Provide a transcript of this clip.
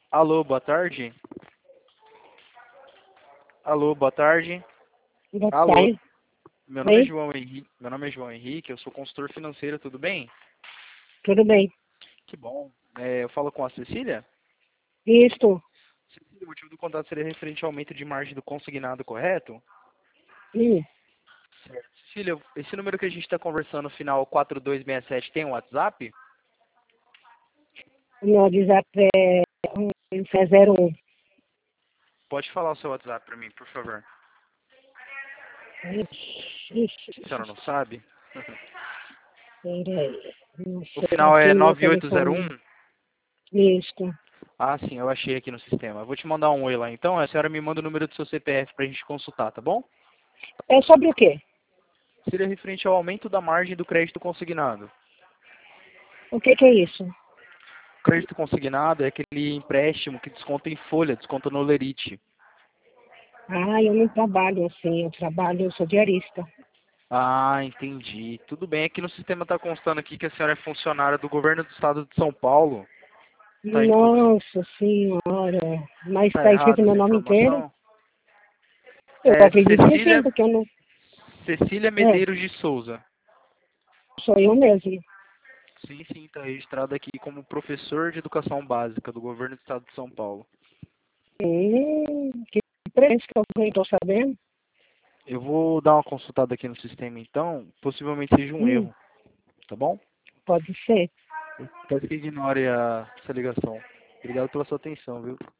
Alô, boa tarde. Alô, boa tarde. Boa Alô, tarde. meu nome é Oi, João Henrique. Meu nome é João Henrique, eu sou consultor financeiro, tudo bem? tudo bem? Que bom. Eu falo com a Cecília. Isto. Cecília, o motivo do contato seria referente ao aumento de margem do consignado, correto? Hum, Certo. Cecília, esse número que a gente está conversando, final 4267, tem um WhatsApp? o meu WhatsApp é 01. Pode falar o seu WhatsApp para mim, por favor. Ixi, A senhora não sabe? peraí. Não O sei, final aqui é no meu telefone. 9801? Isto. Ah, sim, eu achei aqui no sistema. Eu vou te mandar um oi lá então. A senhora me manda o número do seu CPF para a gente consultar, tá bom? É sobre o quê? Seria referente ao aumento da margem do crédito consignado. O que que é isso? O crédito consignado é aquele empréstimo que desconta em folha, desconta no lerite. Ah, eu não trabalho assim, eu sou diarista. Ah, entendi. Tudo bem, aqui no sistema está constando aqui que a senhora é funcionária do governo do estado de São Paulo. Nossa senhora, mas Tá está escrito errado meu essa nome inteiro? informação? Eu É acredito que sim, Cecília, porque eu não. Cecília É, Medeiros de Souza. sou eu mesmo. Sim, sim, está registrado aqui como professor de educação básica do governo do estado de São Paulo. Que presente que eu não estou sabendo. Eu vou dar uma consultada aqui no sistema então, possivelmente seja um Hum, erro, tá bom? pode ser. Peço que ignore essa ligação. Obrigado pela sua atenção, viu?